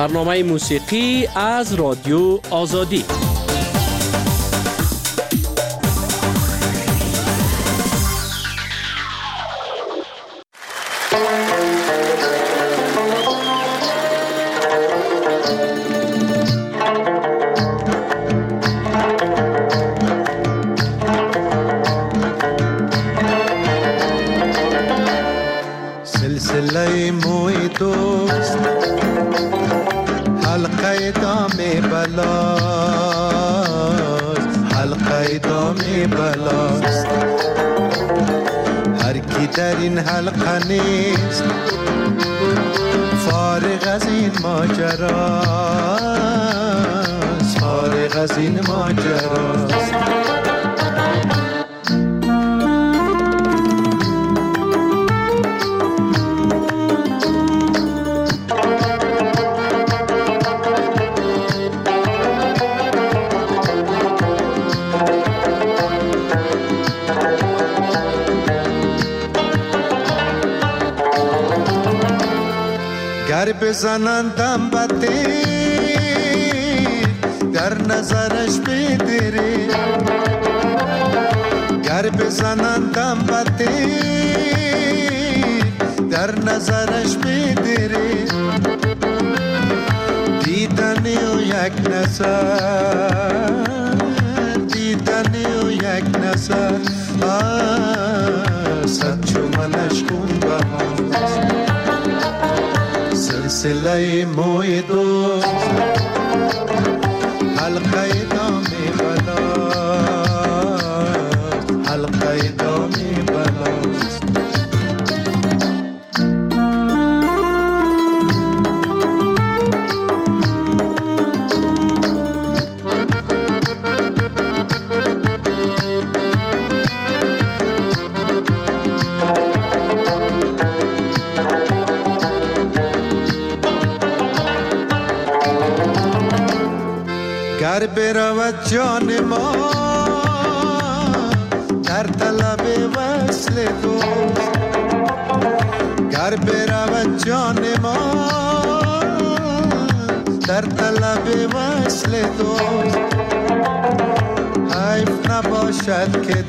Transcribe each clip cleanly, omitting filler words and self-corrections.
برنامه موسیقی از رادیو آزادی. سلسله موی دوست حلقه دام بلاست، حلقه دام بلاست. هر کی در این حلقه نیست فارغ از این ماجراست، فارغ از این ماجراست. گر بزنندم بده در نظرش بدره، گر بزنندم بده در نظرش بدره. دیدنی و یک نظر، دیدنی و یک نظر، صد چو منش خون بهاست. سلسله موی دوست حلقه دام بلاست، حلقه دام بلاست. گر برود جان ما در طلب وصل دوست، گر برود جان ما در طلب وصل دوست. حیف نباشد که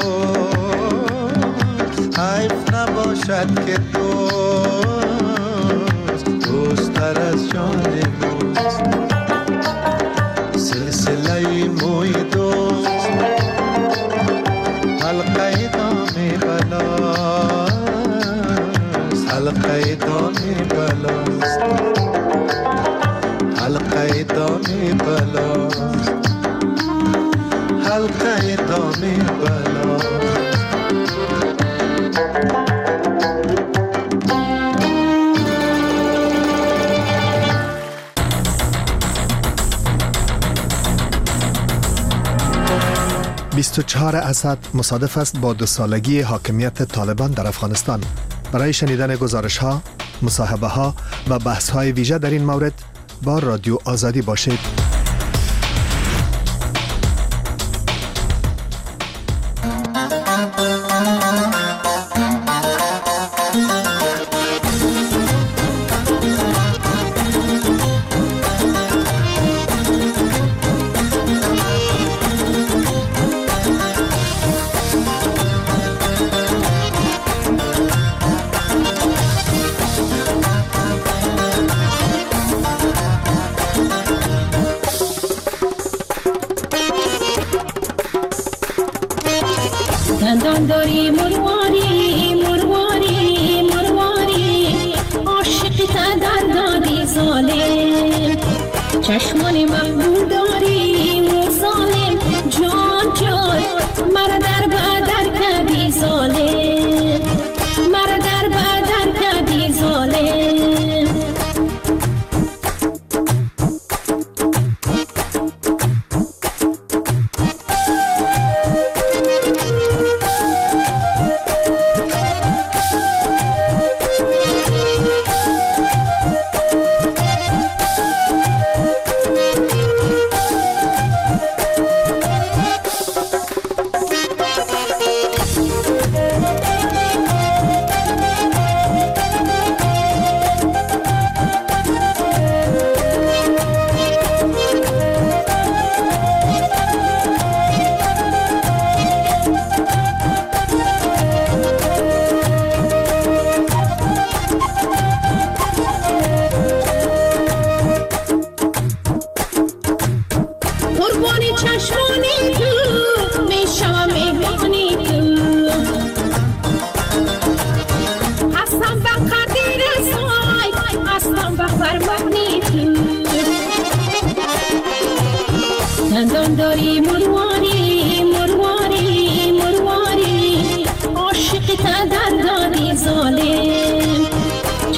دوست، حیف نباشد که دوست دوست تر از جان ماست. سلسله موی دوست حلقه دام بلاست، حلقه دام بلاست، حلقه دام بلاست، حلقه دام بلاست. بیست و 24 اسد مصادف است با 2 سالگی حاکمیت طالبان در افغانستان. برای شنیدن گزارش ها، مصاحبه ها و بحث های ویژه در این مورد با رادیو آزادی باشید. دندان داری مرواری مرواری مرواری، عاشق تا دادی ظالم. چشمان محبوب داری و ظالم، جان جان مرا در بدر کردی ظالم، مرا در بدر کردی ظالم.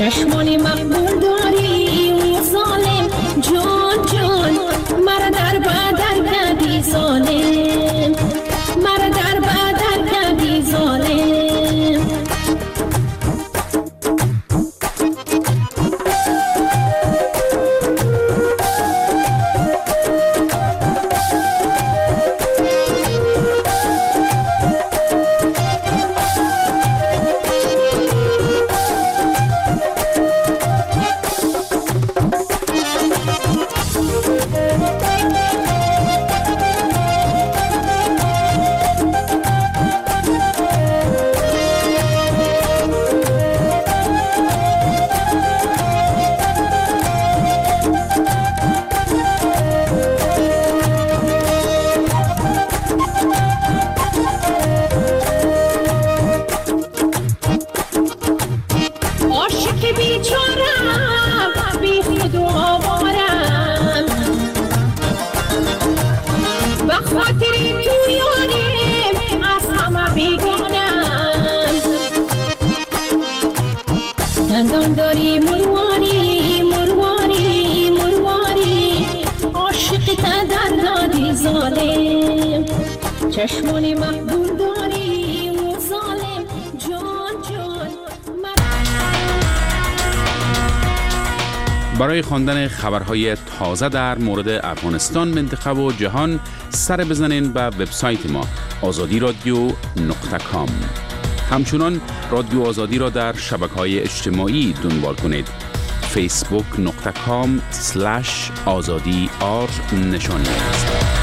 چشمان مقبول داری و ظالم جان جان مرا در بدر کردی ظالم مرا در بدر کردی ظالم دندان داری مرواری مرواری مرواری عاشق تا در دادی ظالم چشمان مقبول داری و ظالم جان جان برای خواندن خبرهای تازه در مورد افغانستان، منطقه و جهان سر بزنین به وبسایت ما azadi.radio.com. همچنان رادیو آزادی را در شبکه‌های اجتماعی دنبال کنید. facebook.com/azadi_r نشانی است.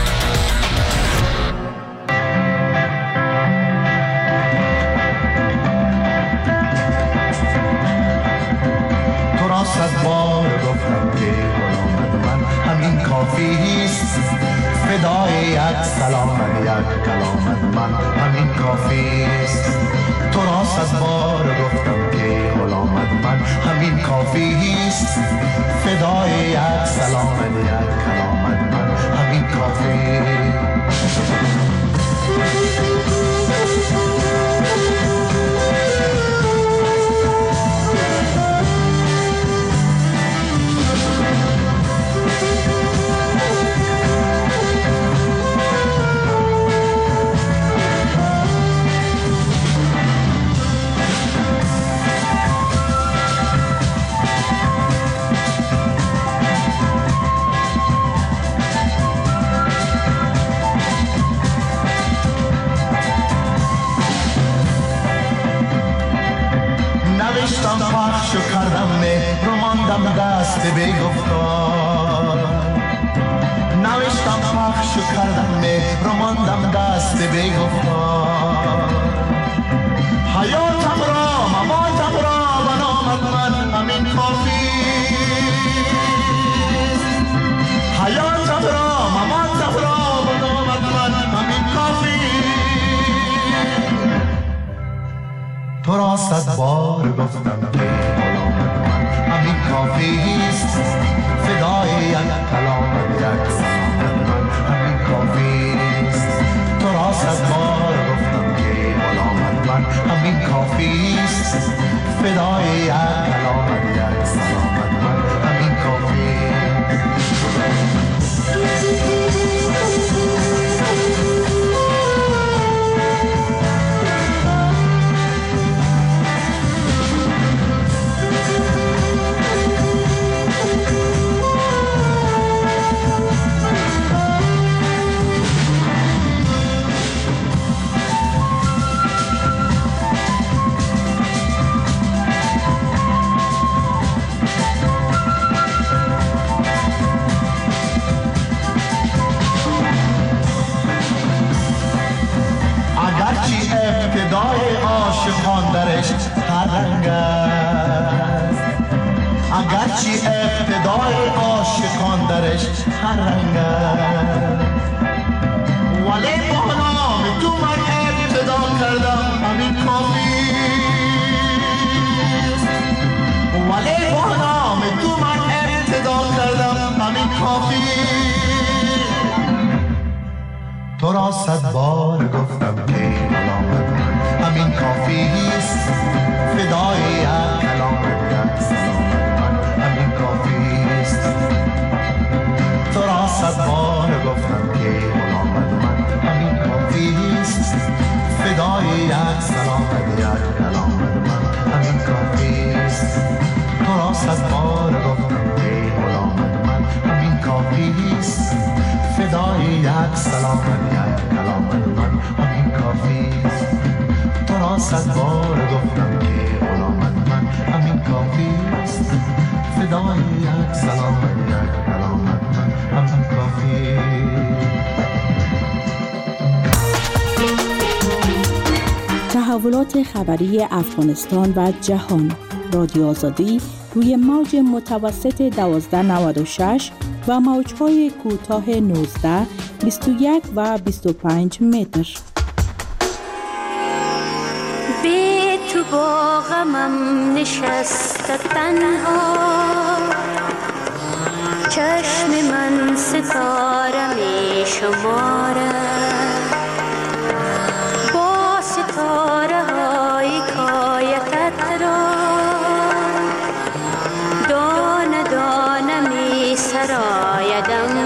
تو را صد بار گفتم که غلامت من همین کافی است، فدای یک سلامت یک کلامت من همین کافی است. تو را صد بار گفتم که غلامت من همین کافی است، فدای یک سلامت یک کلامت من همین کافی. نوشتم پخش و کردم مهر و ماندم دست بی‌گفتار، نوشتم پخش و کردم مهر و ماندم دست بی‌گفتار. حیاتم را مماتم را و نامت من همین کافی است، حیاتم را مماتم را و نامت من همین کافی. تو را صد بار گفتم که غلامت من همین کافی است، فدای یک کلامت یک سلامت من همین کافی است. تو را صد بار گفتم که غلامت من همین کافی است، فدای یک کلامت یک سلامت من همین کافی ابتدای عاشقان درش هر رنگ است، اگرچه ابتدای عاشقان درش هر رنگ است، ولی با نام تو من ابتدا کردم همین کافی است، ولی با نام تو من ابتدا کردم همین کافی. تو را صد بار گفتم که غلامت من همین کافی است، فدای یک کلامت یک گفتم که غلامت من همین کافیست، فدای یک سلام و یک کلامت من همین کافیست. تو را صد بار گفتم که غلامت من همین کافیست، فدای یک سلام و یک کلامت من همین کافیست. تو را صد بار گفتم که غلامت من همین کافیست، فدای یک سلام و یک کلامت من همین کافیست. تحولات خبری افغانستان و جهان. رادیو آزادی روی موج متوسط 1296 و موج‌های کوتاه 19، 21 و 25 متر. به تو با غمم نشسته تنها، چشم من ستاره می شماره، با ستاره های کایتت را دانه دانه می سرایدم،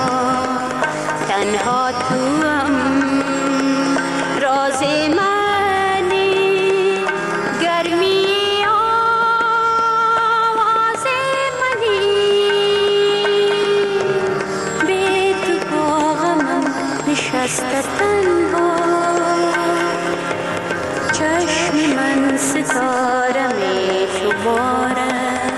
تنها تو هم راز منی، گرمی آواز منی. به تو با غمم نشسته تنها، چشم من ستاره می شماره.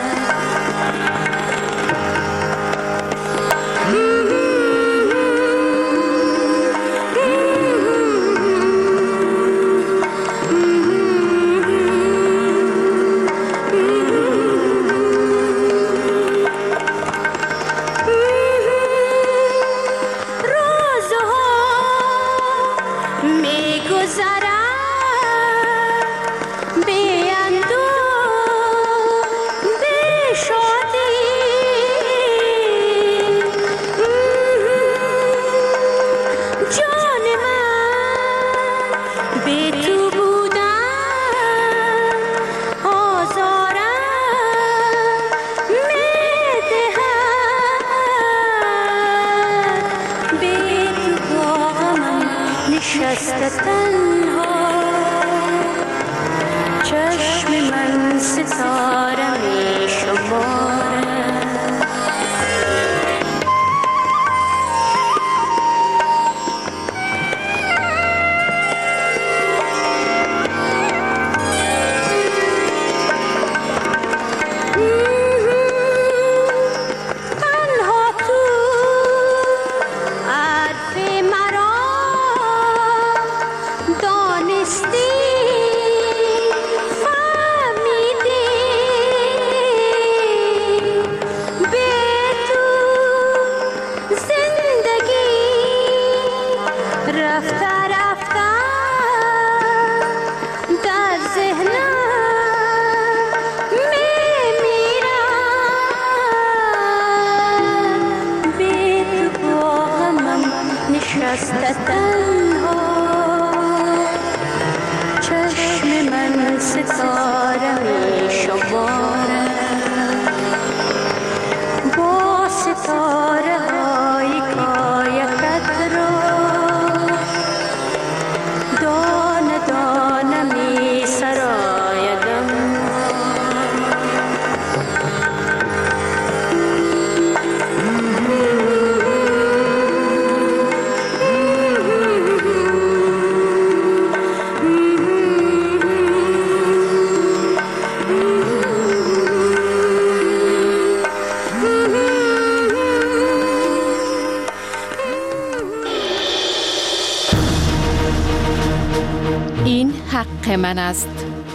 من است.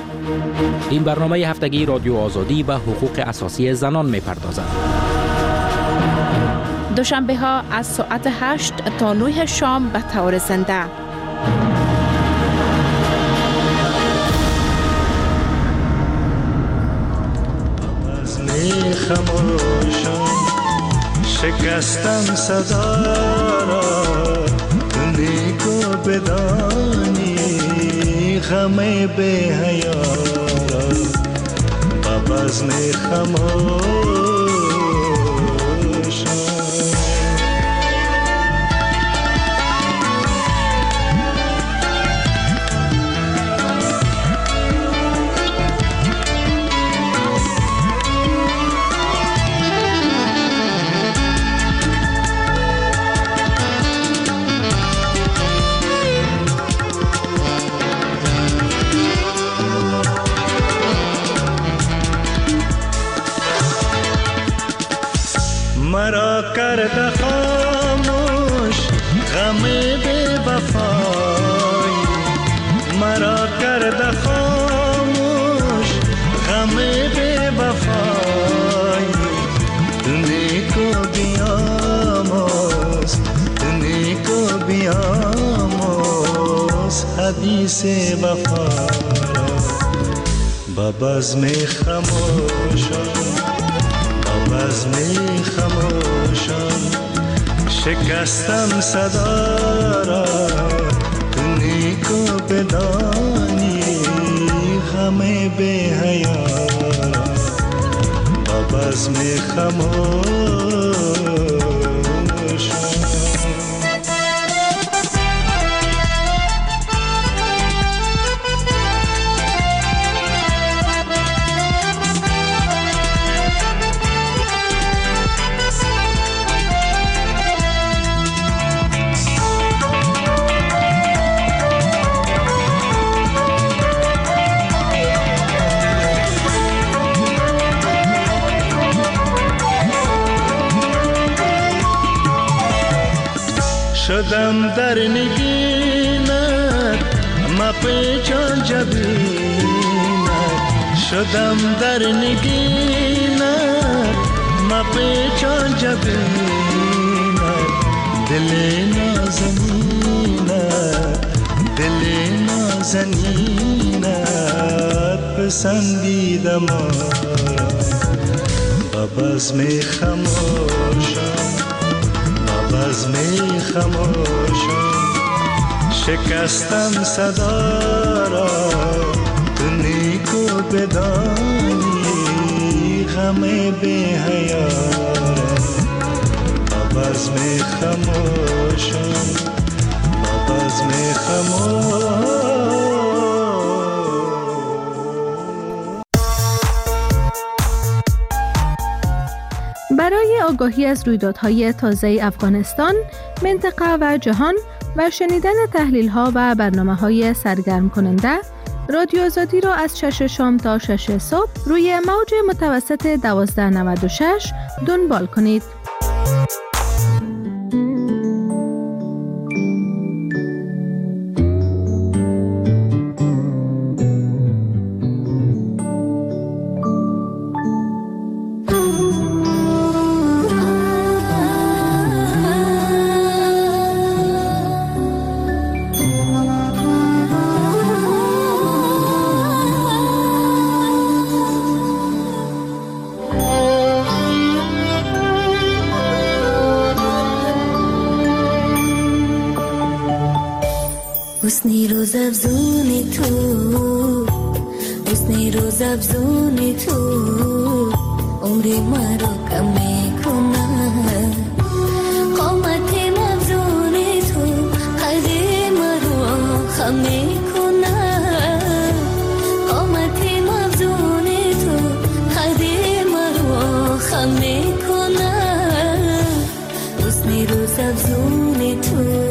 این برنامه هفتگی رادیو آزادی و حقوق اساسی زنان می‌پردازد. دوشنبه ها از ساعت 8 تا 9 شام به طور زنده. شکستم صدا را نیکو بدانی، غم به حیا را با بزم خموشان. حدیث وفا با بزم خموشان با بزم خموشان شکستم صدا را تو نیکو بدانی غم بی حیا با بزم خموشان شدم در نگینت ما پیچان جبینت شدم در نگینت ما پیچان جبینت دل نازنینت دل نازنینت پسندیدم با بزم خموشان بزم خموشان شکستم صدا را تو نیکو بدانی غم بی حیا با بزم خموشان با بزم خموشان. برای آگاهی از رویدادهای تازه افغانستان، منطقه و جهان و شنیدن تحلیل‌ها و برنامه‌های سرگرم کننده، رادیو آزادی را از 6 شام تا 6 صبح روی موج متوسط 1296 دنبال کنید. حسنی روز افزونی تو حسنی روز افزونی تو عمری مرا کم میکنه قامت افزونی تو قدی مرا خم میکنه قامت افزونی تو قدی مرا خم میکنه حسنی روز افزونی تو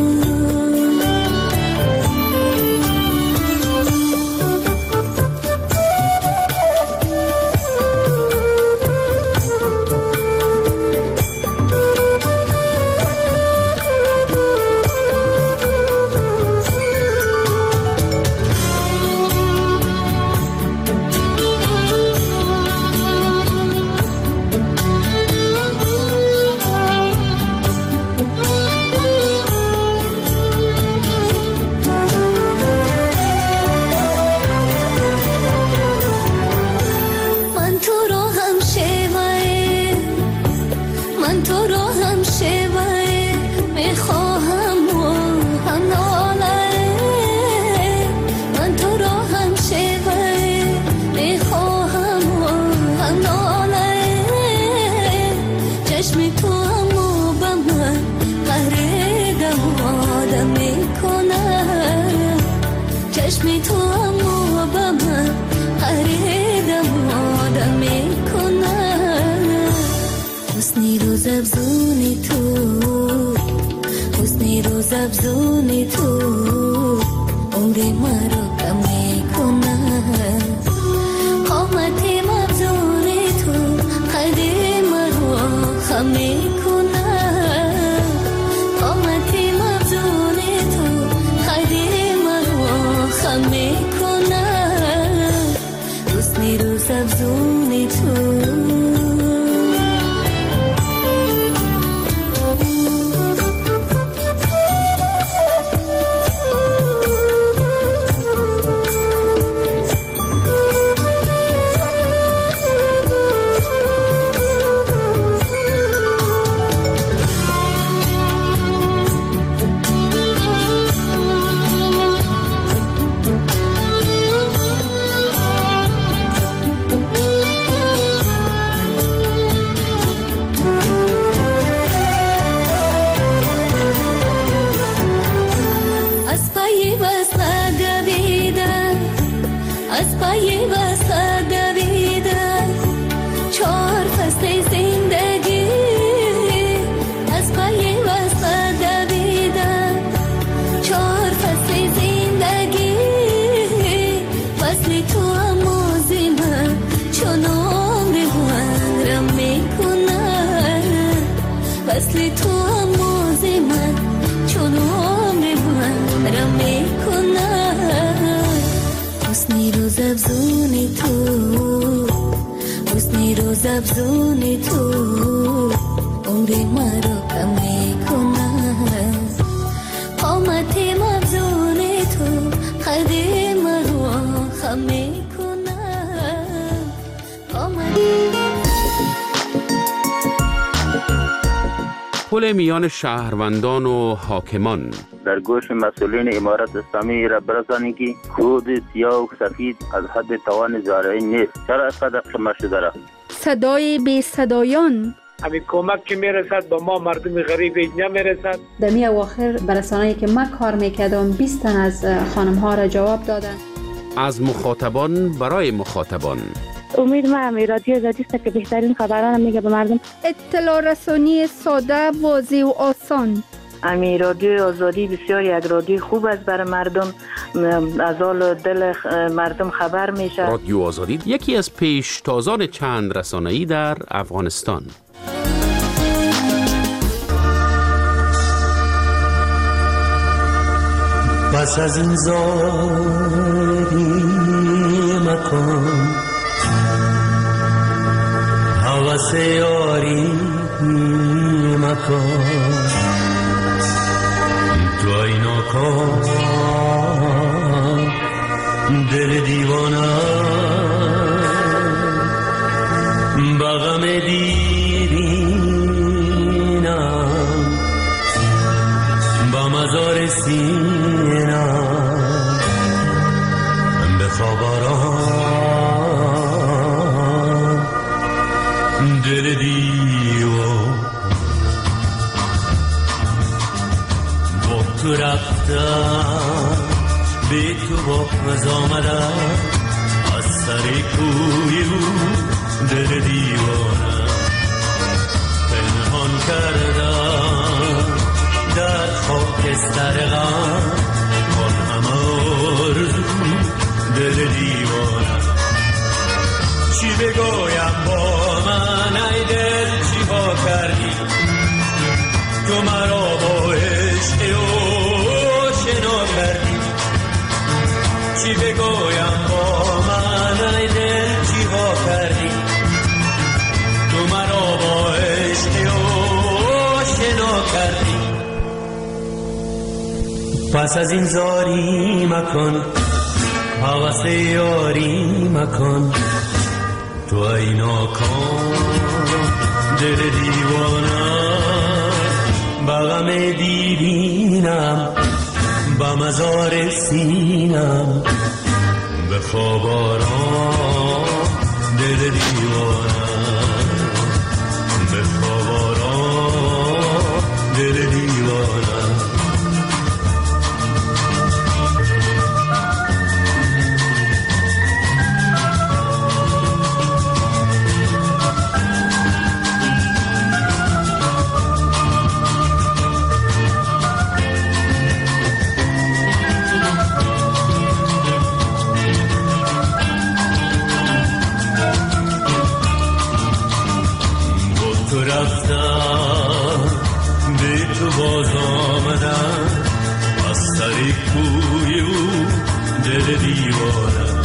افزونی تو عمری مرا کم میکنه قامت افزونی تو قدی مرا خم میکنه قامت افزونی تو قدی مرا خم میکنه حسنی روز افزونی تو از پای وسط دویدم 4 فصل زندگی از پای وسط دویدم 4 فصل زندگی فصل تو آموزی من چون عمر من رم میکنم فصل تو آموزی من چون عمر من رم میکنم حسنی روز افزونی تو حسنی روز افزونی تو عمر من رو کم میکنم قامت مفزونی تو قد من رو خم میکنم قامت پل میان شهروندان و حاکمان در گوش مسئولین امارت اسلامی را برسانی که خود سیاه و سفید از حد توان زارعی نیست. چرا اینقدر خمه شده را؟ صدای بی صدایان همین کمک که میرسد با ما مردم غریب نمیرسد. در می اواخر برسانه‌ای که من کار میکردم 20 تن از خانم ها را جواب دادن. از مخاطبان برای مخاطبان امید من رادیو آزادی است که بهترین خبران میگه به مردم. اطلاع رسانی ساده، واضح و آسان. امی رادیو آزادی بسیار یک رادیو خوب است برای مردم، از حال دل مردم خبر میشه. رادیو آزادی یکی از پیشتازان چند رسانه‌ای در افغانستان. پس از این زاری مکن حوث یاری مکن تو اینا کن دل دیوانه بغم دیرینم با مزار سینم بخوابارم دل دیوان با تو رفتم به تو باز آمدم از سر کوی دل دیوانم پنهان کردم در خاکستر غم آن همه آرزو دل دیوانم چی بگویم با من ای دل چی ها کردی تو مرا با عشق آشنا کردی چی بگویم با من ای دل چی ها کردی تو مرا با عشق آشنا کردی پس از این زاری مکن حوث یاری مکن تو ای ناکام دل دیوانه بغم دیرینم با مزار سینم به خواب آرام دل دیوانه به خواب آرام دل دیوانه باز آمدم از سر کوی او دل دیوانم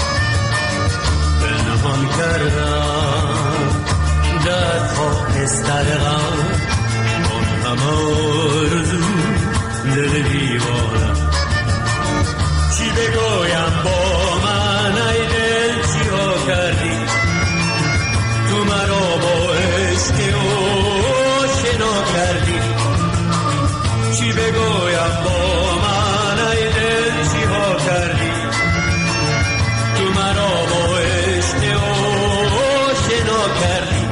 پنهان کردم در خاکستر غم آن همه آرزو دل دیوانم چی بگویم با من ای دل چی ها کردی تو مرا با عشق آشنا کردی چی بگویم با من ای دل چی ها کردی تو مرا با عشق آشنا کردی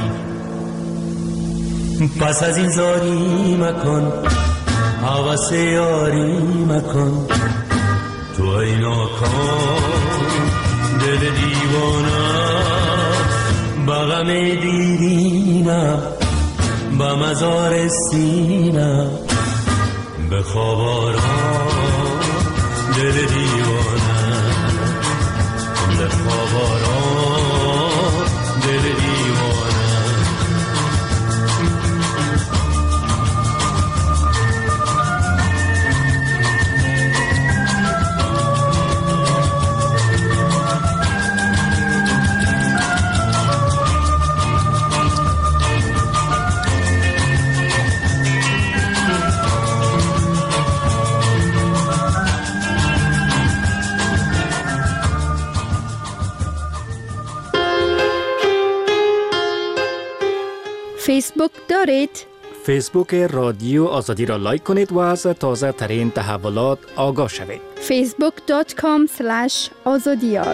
پس از این زاری مکن حوث یاری مکن تو ای ناکام دل دل دیوانه بغم دیرینم با مزار سینم به خواب آرام دل دیوانه به خواب آرام دل دیوانه فیسبوک دارید؟ فیسبوک رادیو آزادی را لایک کنید و از تازه ترین تحولات آگاه شوید. facebook.com/azadiyar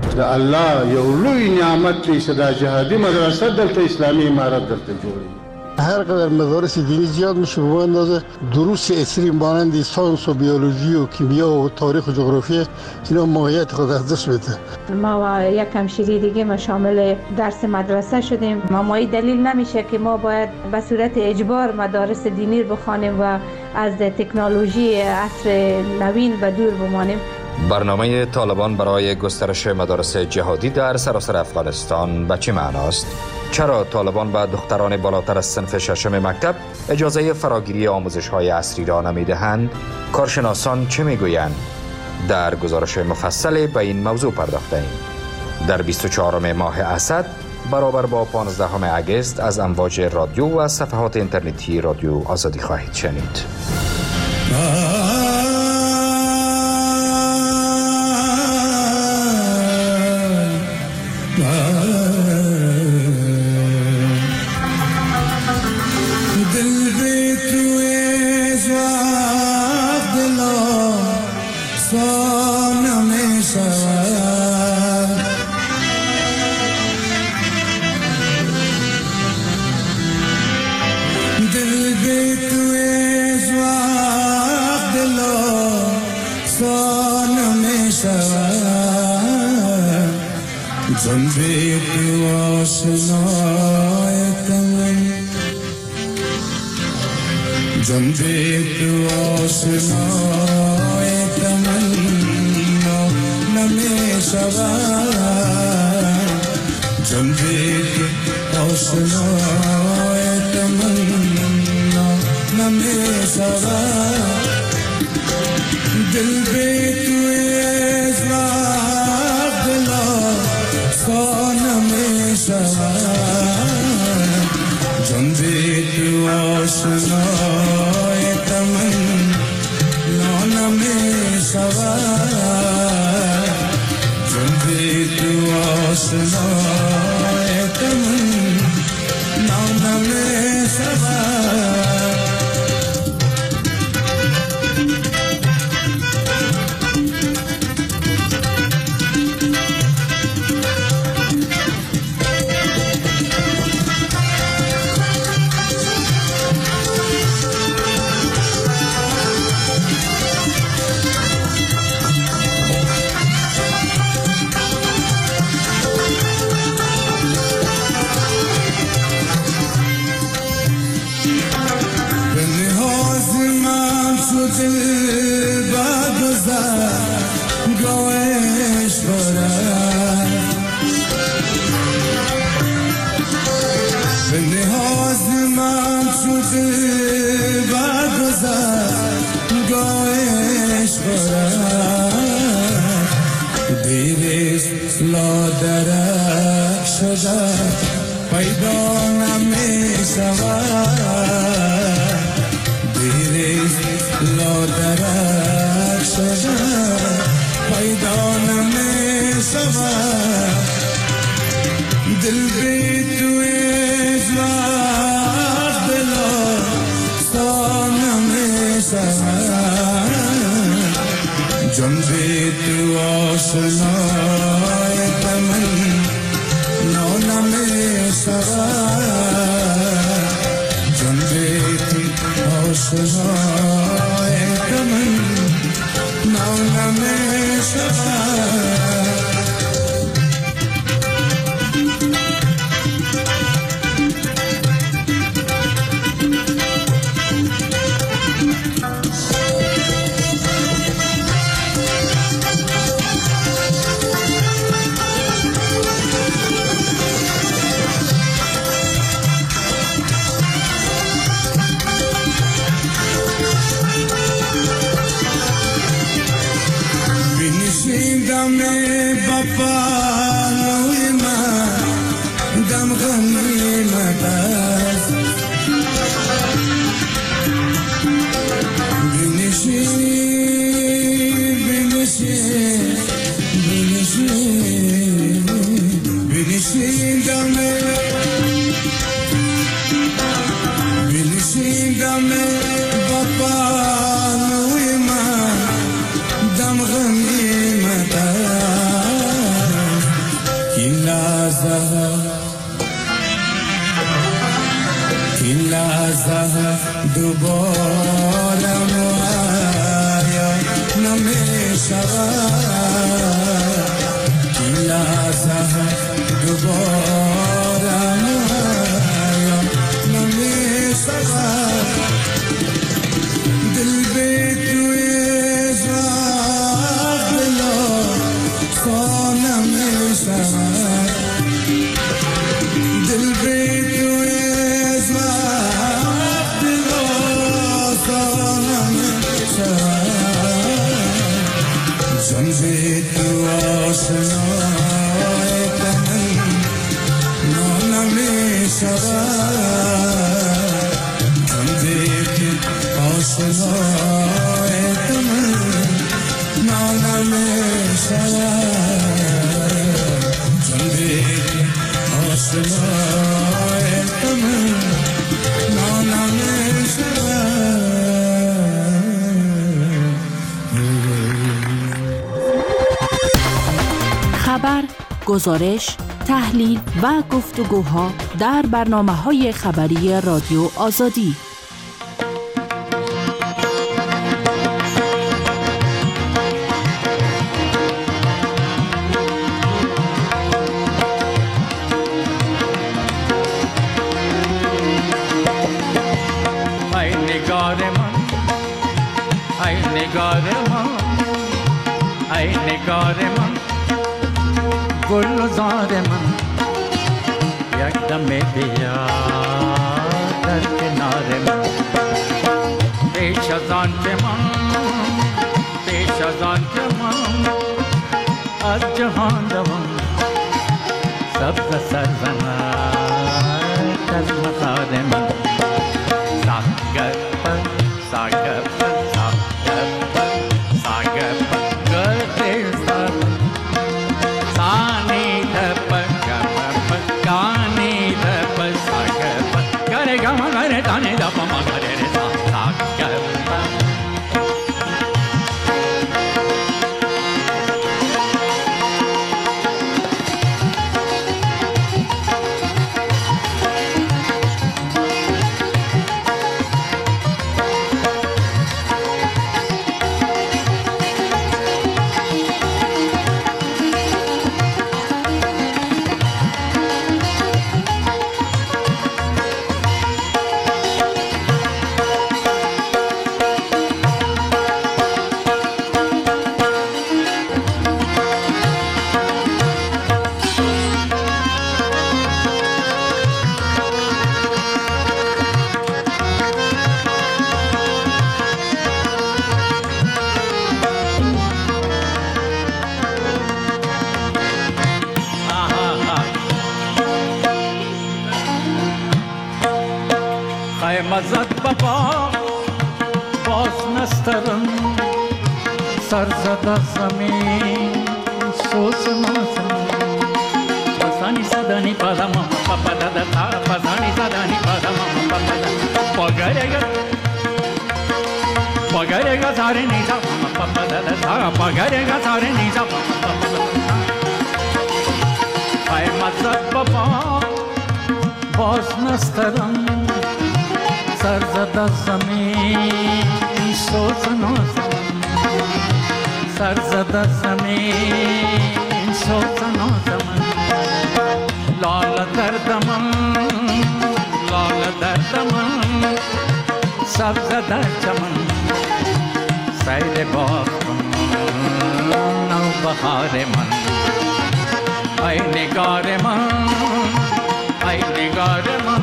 د الله یو لوی نعمت دی چې دا جهادي مدرسه دلته اسلامي امارت دلته جوړي. هر قدر مدارس دینی زیاد میشه به اندازه دروس اکستریم مانند ساینس و بیولوژی و کیمیا و تاریخ و جغرافی اینا ماهیت خود از دست میده. ما و یک همشیری دیگه ما شامل درس مدرسه شدیم. مامایی دلیل نمیشه که ما باید به صورت اجبار مدارس دینی رو بخوانیم و از تکنولوژی عصر نوین و دور بمانیم. برنامه طالبان برای گسترش مدارس جهادی در سراسر افغانستان به چه معناست؟ چرا طالبان به دختران بالاتر از صنف ششم مکتب اجازه فراگیری آموزش‌های عصری را نمی‌دهند؟ کارشناسان چه می‌گویند؟ در گزارش مفصل به این موضوع پرداخته‌ایم. در 24 ماه اسد برابر با 15 اگست از امواج رادیو و صفحات اینترنتی رادیو آزادی خواهید شنید. لحظه دوباره معین نمیشود این لحظه دوباره معین نمیشود دل به توی جواب بلا خوا نمیشود دل به توی جنبی تو آشنای تمن نمی شود جنبی تو آشنای تمن نمی شود جنبی تو آشنای تمن نمی شود خبر، گزارش، تحلیل و گفتگوها در برنامه‌های خبری رادیو آزادی. ای نگار من، ای نگار من، ای نگار من، گلزار من، یک دم بیا در کنار من. پیش از آن که من، پیش از آن که من از جهان دوم سبز سرزند از مزار من. ساگر پر ساگر پر ساگر پر ساگر پر گرده سر سانی دپر گپر کانی دپر ساگر پر گره گما گره دانی دپا ما گره ره ساگر پر مزد بابا باز نسترم سر زده زمین سوز نازم پسانی زدانی پادم پاپا دادا تا پسانی زدانی پادم پاپا دادا پاگرگا ساره نیزا پاپا دادا تا پاگرگا ساره نیزا پاپا ای مزد بابا باز نسترم سر زده زمین سوز نازم سر زده زمین سوز نازم لال دردم لال دردم سبز در چمن سیر باغ نو بهار من ای نگار من ای نگار من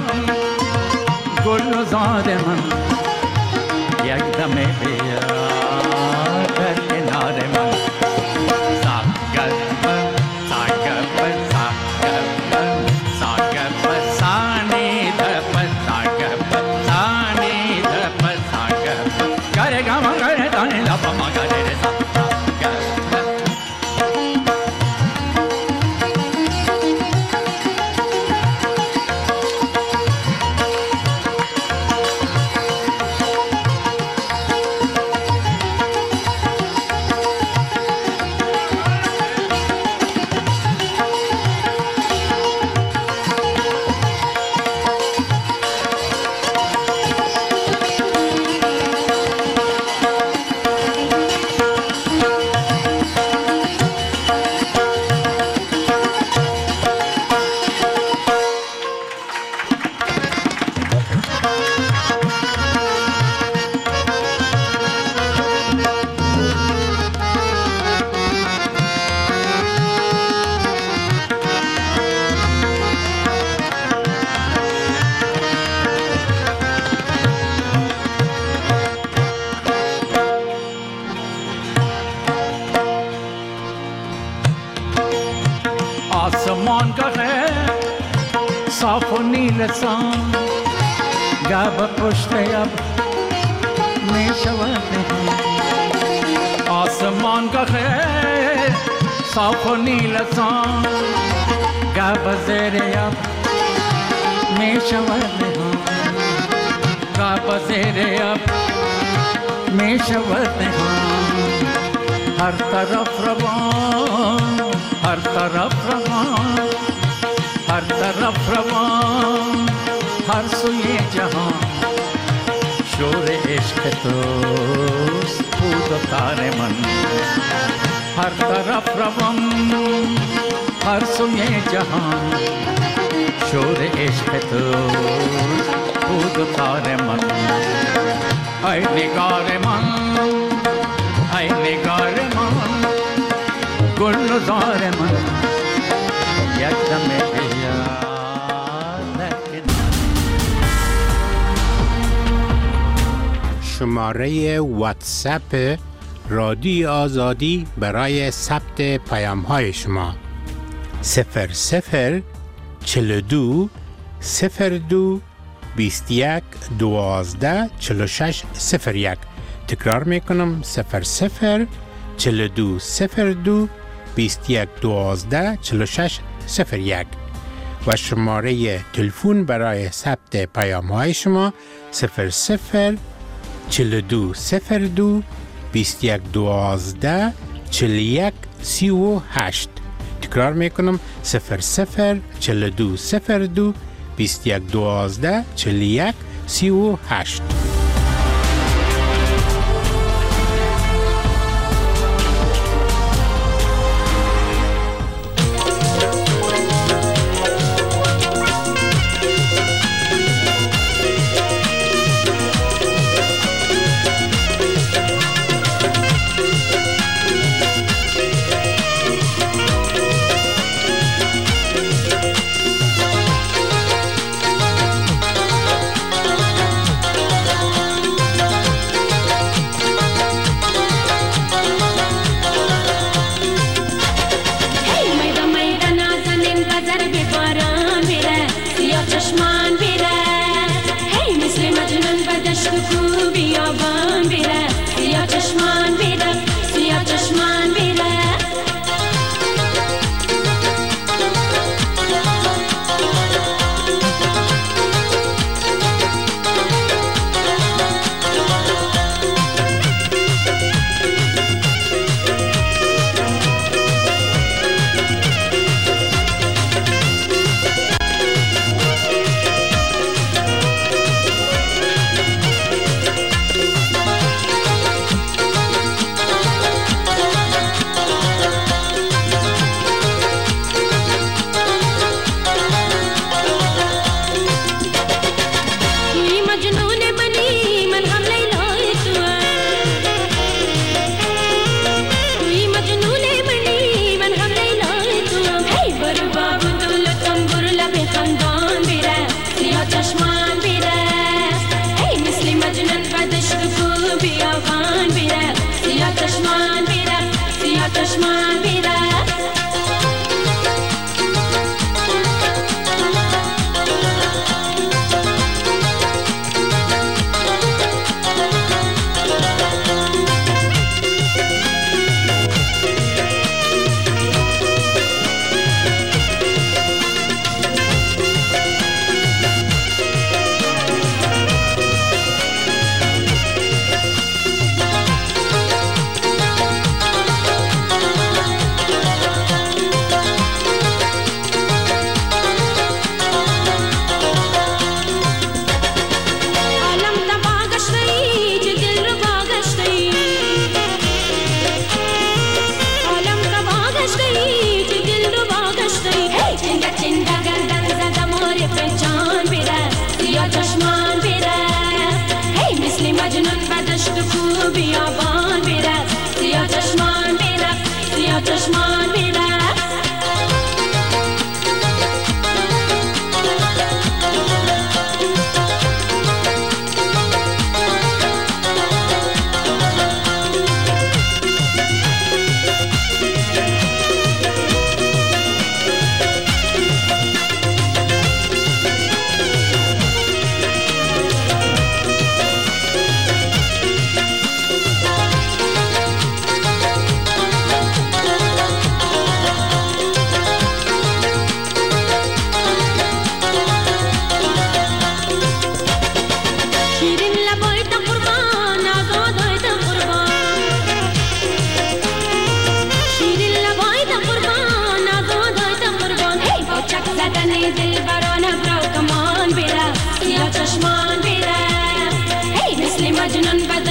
گلزار من یک دم بیا در کنار من ساگر پر ساگر پر ساگر پر ساگر پر سانی دپر ساگر پر سانی دپر ساگر پر گره گما گره دانی لپا ما گره ره ساگر آسمان کا ہے صاف و نیل سان گب پشت اب می شود آسمان کا ہے صاف و نیل سان گب زیر اب می شود گب زیر اب می شود ہر طرف روان ہر طرف روان ہر طرف روان ہر سوئے جہاں شور عشق توست بود و تار من ہر طرف روان ہر سوئے جہاں شور عشق توست بود و تار من اے نگار من اے نگار من گلزار من یک دم بیا شماره واتساپ رادیو آزادی برای ثبت پیام های شما 00 42 02 21 12 46 01. تکرار میکنم 00 42 02 21 12 46 01 و شماره تلفن برای ثبت پیام های شما 00 42 02 21 12 41 38. تکرار میکنم 00 42 02 21 12 41 38.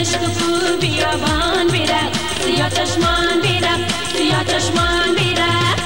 بدشت و کو بیابان برقص سیاه چشمان برقص سیاه چشمان برقص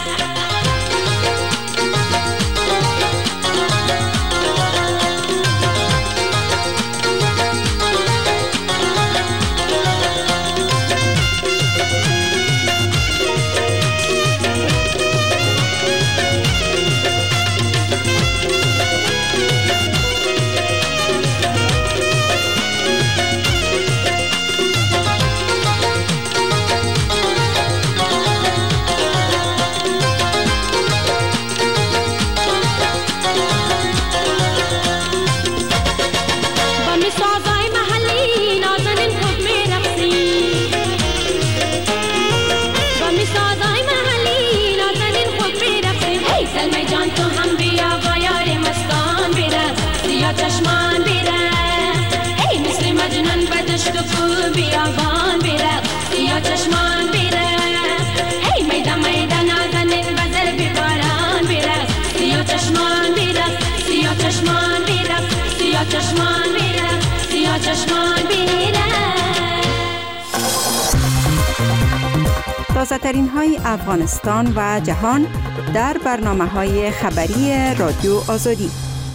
چشمان برقص ای مثل مجنون بدشت و کو بیابان برقص سیاه چشمان برقص ای میدان میدان نازنین بزر بباران برقص سیاه چشمان برقص سیاه چشمان برقص سیاه چشمان برقص سیاه چشمان برقص. تازه ترین های افغانستان و جهان در برنامه های خبری رادیو آزادی.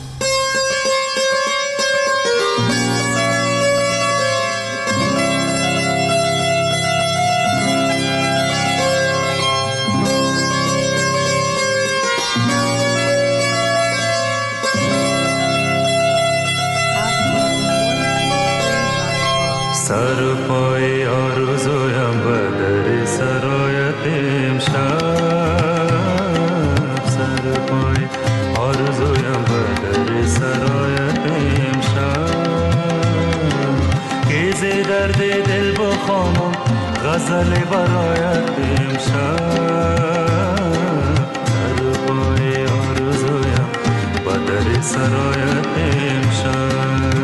سر پای آرزویم به در سرایت امشب سر پای آرزویم به در سرایت امشب که ز درد دل بخوانم غزل برایت امشب سر پای آرزویم به در سرایت امشب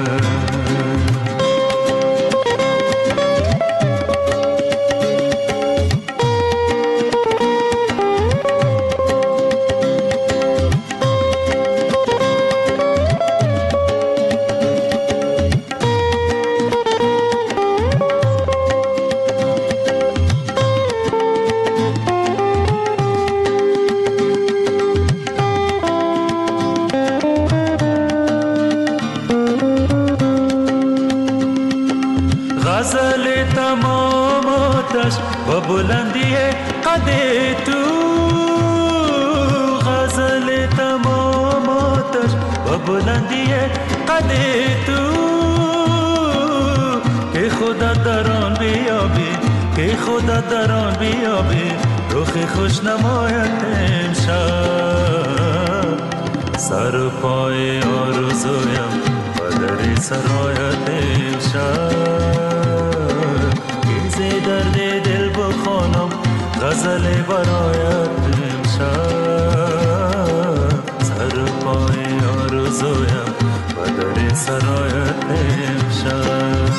غزل تمام آتش و بلندی قد تو غزل تمام آتش و بلندی قد تو که خدا در آن بیابی که خدا در آن بیابی رخ خوش نمایت امشب سر پای آرزویم و در سرایت امشب درد دل بخوانم غزل برایت امشب سر پای آرزویم و در سرایت امشب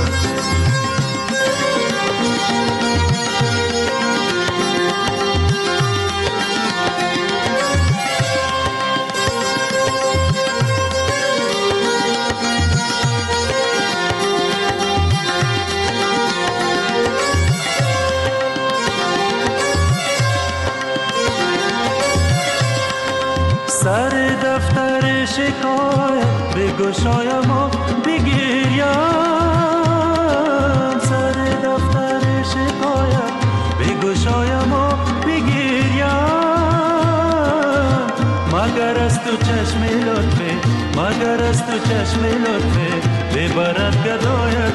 سر دفتر شکایت بگشایم و بگیریم سر دفتر شکایت بگشایم و بگیریم مگر از تو چشم لطفه مگر از تو چشم لطفه ببرد گدایت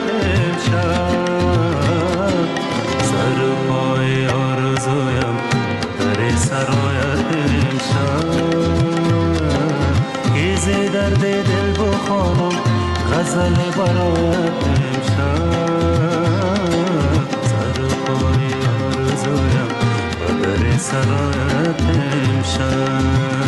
امشب سر پای آرزویم در سرایت امشب که درد دل بخوانم غزل برایت امشب سر پای آرزویم و در سرایت امشب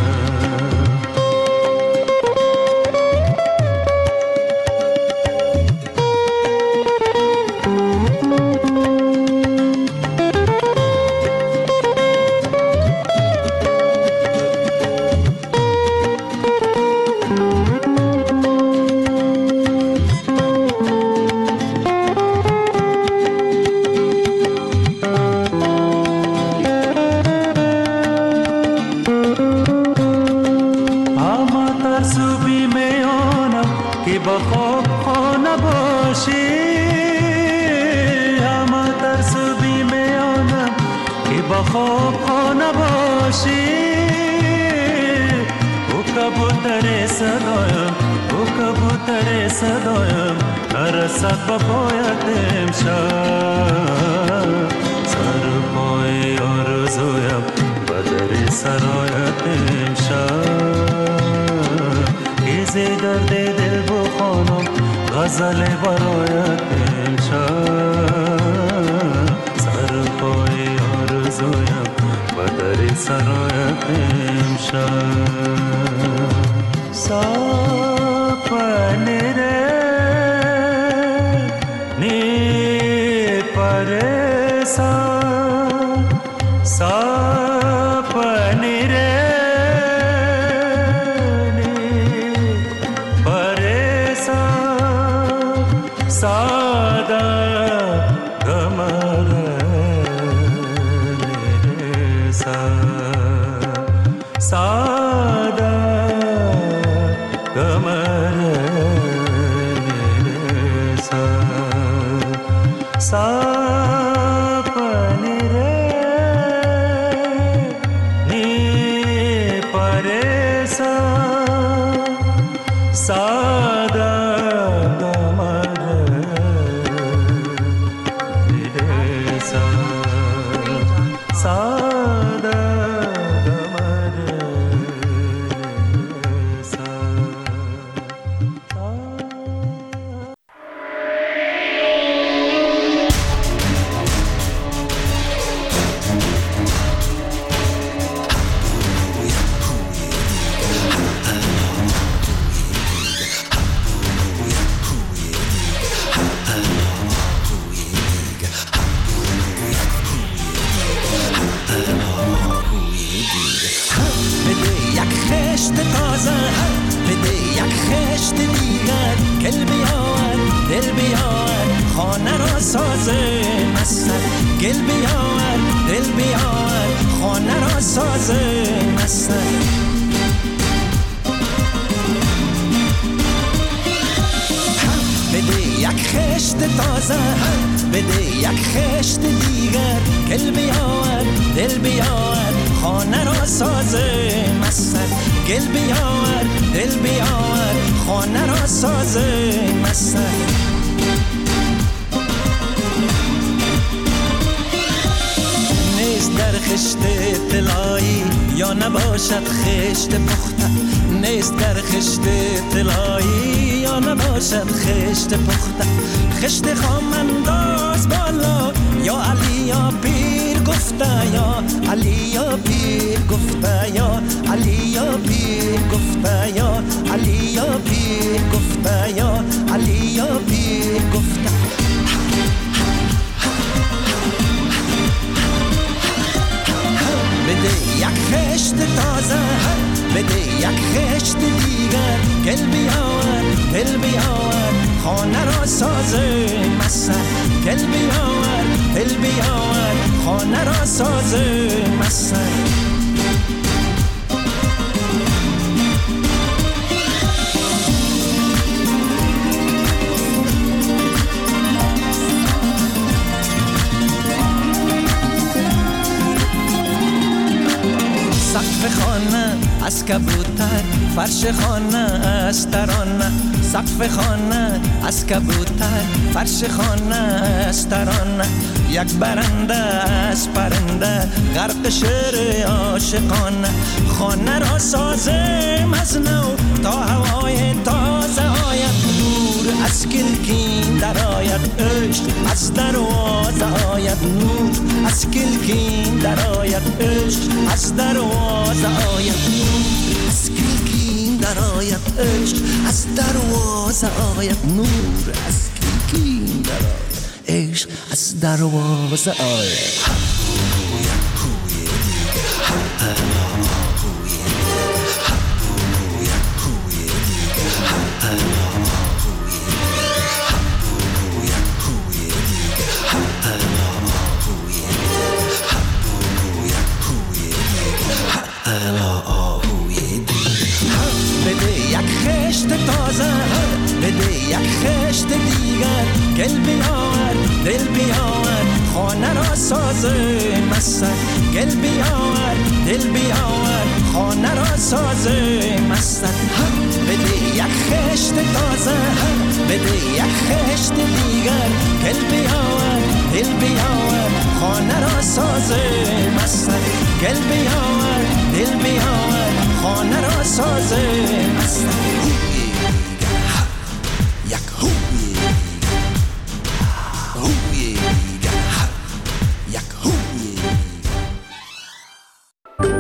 با خواب خانه باشی، همه ترس و بیمیانم که با خواب خانه باشی. او کبوتر صدایم، او کبوتر صدایم، نرسد با پایت امشب. سر پای آرزویم بدر سرایت امشب. ایزی درد دل بخوانم غزل برایت امشب. سر پای آرزویم بدر سرایت امشب. سپنه ره نی پرسان، سپنه ره सादा गमर सा, सादा गमर सा, सपने रे नी परेसा, सादा خشت خام انداز بالا یا علی یا پیر گفته یا علی یا پیر گفته یا علی یا پیر گفته یا علی یا پیر گفته یا علی یا پیر گفته. بده یک خشت تازه، بده یک خشت دیگر، گل بیاور دل بیاور خانه را سازه مسن، گل بیاور دل بیاور خانه را سازه مسن. سقف خانه از کبوتر، فرش خانه از ترانه، سقف خانه از کبوتر، فرش خانه از ترانه، یک برنده از پرنده، غرق شعر عاشقانه، خانه را سازم از نو تا هوای تازه آید، نور از کلکین در آید، عشق از دروازه آید، نور از کلکین در آید، عشق از دروازه آید، نور از کلکین در آید، عشق از دروازه آید، نور از کلکین در آید، عشق از دروازه آید. بده یک خشت تازه، بده دل بیاور خانه را ساز مستن گل بیاور دل بیاور خانه را ساز مستن بده یک خشت تازه بده یک خشت دیگر گل بیاور دل بیاور خانه را ساز مستن گل بیاور دل بیاور خانه را ساز مستن یک هو